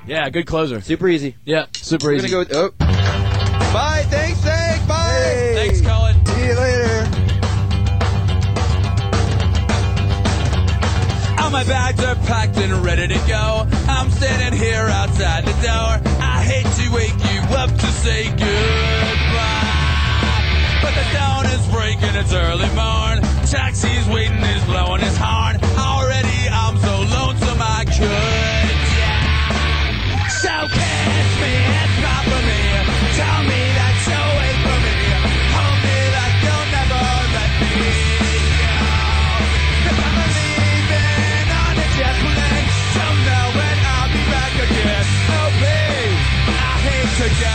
Yeah, good closer. Super easy. Yeah, super We're easy. gonna go with, bye. Thanks. Bye. Hey. Thanks, Colin. See you later. All my bags are packed and ready to go. I'm standing here outside the door. I hate to wake you up to say goodbye, but the dawn is breaking, it's early morn. Taxi's waiting, is blowing his horn. Already I'm so lonesome I could die. So kiss me and proper me. Tell me that you'll wait for me. Hold me like you'll never let me go. 'Cause I'm leaving on a jet plane. Don't know when I'll be back again. Oh please, I hate to go.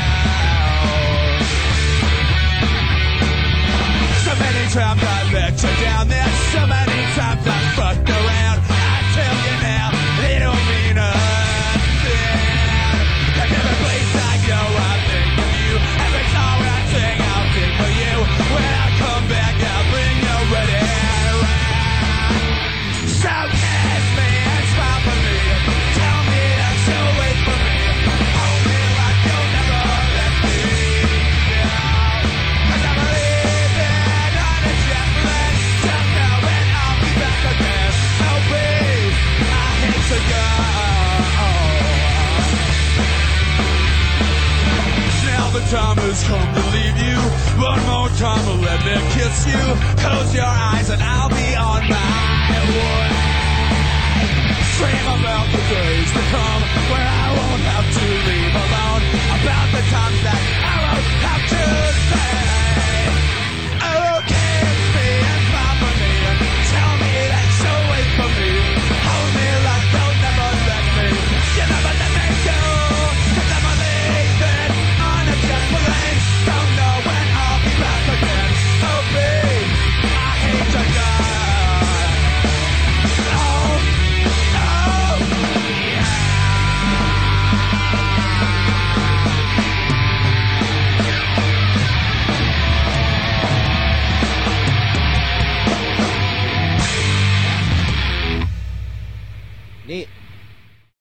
So many times I let you down. There's so many times I fucked around. I tell you now, they don't mean nothing. Like every place I go, I think of you. Every song I sing, I'll sing for you. When I come back, I'll bring you ready. So kiss me and smile for me. Tell me that you'll wait for me. Hold me like you'll never let me go. 'Cause I'm leaving on a jet plane. Don't know when I'll be back again. Oh please, I hate to go. Now the time has come to leave you. One more time, let me kiss you. Close your eyes and I'll be on my way. Dream about the days to come when I won't have to leave alone. About the times